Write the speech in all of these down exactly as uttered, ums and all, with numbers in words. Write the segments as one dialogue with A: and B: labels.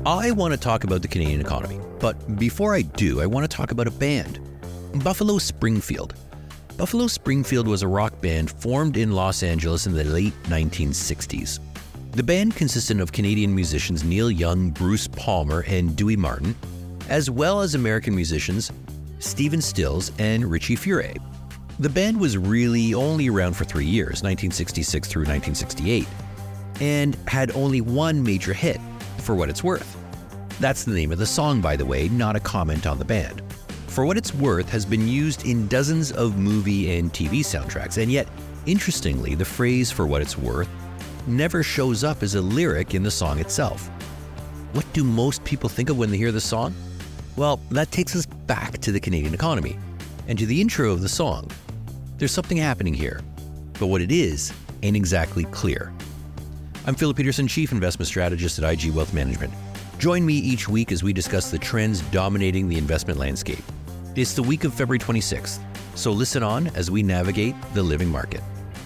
A: I want to talk about the Canadian economy, but before I do, I want to talk about a band, Buffalo Springfield. Buffalo Springfield was a rock band formed in Los Angeles in the late nineteen sixties. The band consisted of Canadian musicians Neil Young, Bruce Palmer, and Dewey Martin, as well as American musicians Stephen Stills and Richie Furay. The band was really only around for three years, nineteen sixty-six through nineteen sixty-eight, and had only one major hit, For What It's Worth. That's the name of the song, by the way, not a comment on the band. For What It's Worth has been used in dozens of movie and T V soundtracks, and yet, interestingly, the phrase For What It's Worth never shows up as a lyric in the song itself. What do most people think of when they hear the song? Well, that takes us back to the Canadian economy and to the intro of the song. There's something happening here, but what it is ain't exactly clear. I'm Philip Peterson, Chief Investment Strategist at I G Wealth Management. Join me each week as we discuss the trends dominating the investment landscape. It's the week of February twenty-sixth, so listen on as we navigate the living market.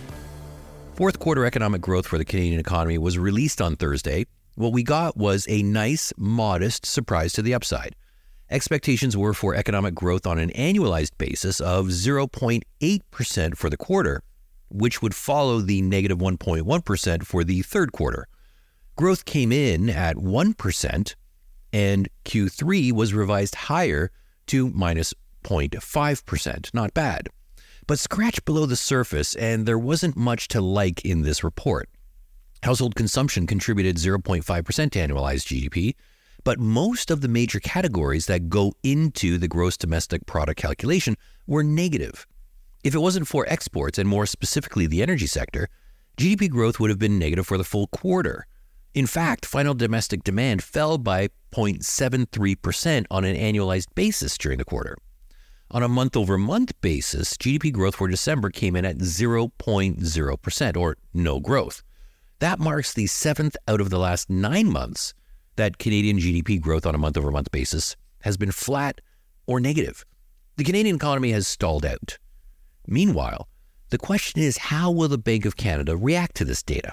A: Fourth quarter economic growth for the Canadian economy was released on Thursday. What we got was a nice, modest surprise to the upside. Expectations were for economic growth on an annualized basis of zero point eight percent for the quarter, which would follow the negative one point one percent for the third quarter. Growth came in at one percent, and Q three was revised higher to minus zero point five percent. Not bad. But scratch below the surface, and there wasn't much to like in this report. Household consumption contributed zero point five percent to annualized G D P, but most of the major categories that go into the gross domestic product calculation were negative. If it wasn't for exports, and more specifically the energy sector, G D P growth would have been negative for the full quarter. In fact, final domestic demand fell by zero point seven three percent on an annualized basis during the quarter. On a month-over-month basis, G D P growth for December came in at zero point zero percent, or no growth. That marks the seventh out of the last nine months that Canadian G D P growth on a month-over-month basis has been flat or negative. The Canadian economy has stalled out. Meanwhile, the question is, how will the Bank of Canada react to this data?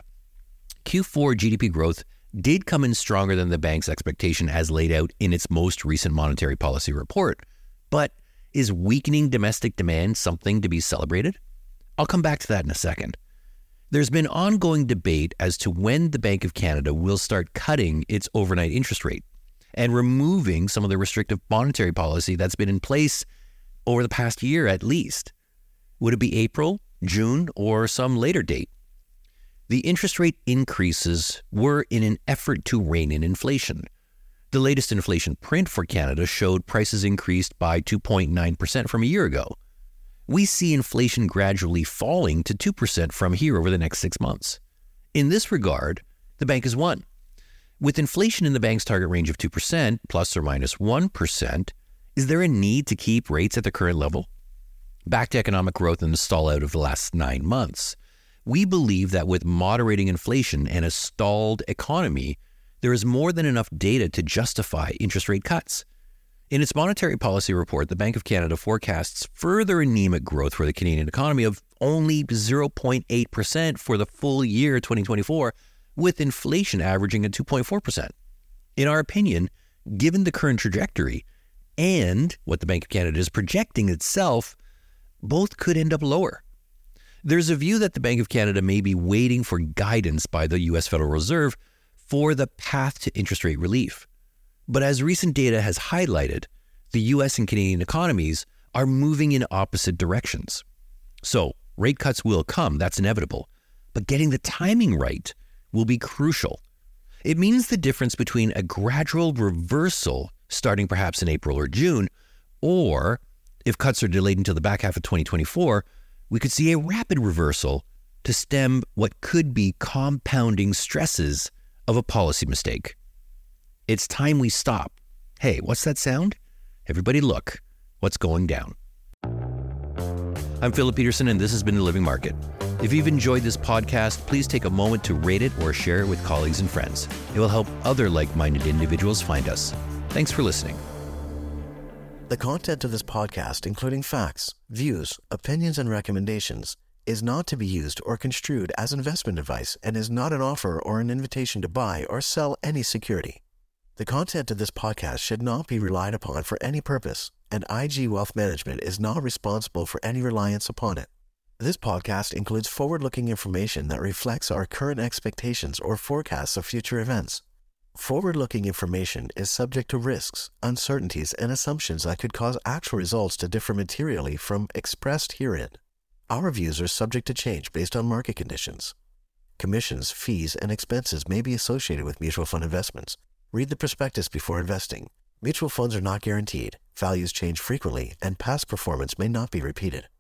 A: Q four G D P growth did come in stronger than the bank's expectation as laid out in its most recent monetary policy report, but is weakening domestic demand something to be celebrated? I'll come back to that in a second. There's been ongoing debate as to when the Bank of Canada will start cutting its overnight interest rate and removing some of the restrictive monetary policy that's been in place over the past year at least. Would it be April, June, or some later date? The interest rate increases were in an effort to rein in inflation. The latest inflation print for Canada showed prices increased by two point nine percent from a year ago. We see inflation gradually falling to two percent from here over the next six months. In this regard, the bank has won. With inflation in the bank's target range of two percent, plus or minus one percent, is there a need to keep rates at the current level? Back to economic growth and the stall out of the last nine months. We believe that with moderating inflation and a stalled economy, there is more than enough data to justify interest rate cuts. In its monetary policy report, the Bank of Canada forecasts further anemic growth for the Canadian economy of only zero point eight percent for the full year twenty twenty-four, with inflation averaging at two point four percent. In our opinion, given the current trajectory and what the Bank of Canada is projecting itself, both could end up lower. There's a view that the Bank of Canada may be waiting for guidance by the U S Federal Reserve for the path to interest rate relief. But as recent data has highlighted, the U S and Canadian economies are moving in opposite directions. So rate cuts will come, that's inevitable, but getting the timing right will be crucial. It means the difference between a gradual reversal starting perhaps in April or June, or if cuts are delayed until the back half of twenty twenty-four, we could see a rapid reversal to stem what could be compounding stresses of a policy mistake. It's time we stop. Hey, what's that sound? Everybody look, what's going down? I'm Philip Peterson, and this has been The Living Market. If you've enjoyed this podcast, please take a moment to rate it or share it with colleagues and friends. It will help other like-minded individuals find us. Thanks for listening.
B: The content of this podcast, including facts, views, opinions, and recommendations, is not to be used or construed as investment advice and is not an offer or an invitation to buy or sell any security. The content of this podcast should not be relied upon for any purpose, and I G Wealth Management is not responsible for any reliance upon it. This podcast includes forward-looking information that reflects our current expectations or forecasts of future events. Forward-looking information is subject to risks, uncertainties, and assumptions that could cause actual results to differ materially from expressed herein. Our views are subject to change based on market conditions. Commissions, fees, and expenses may be associated with mutual fund investments. Read the prospectus before investing. Mutual funds are not guaranteed, values change frequently, and past performance may not be repeated.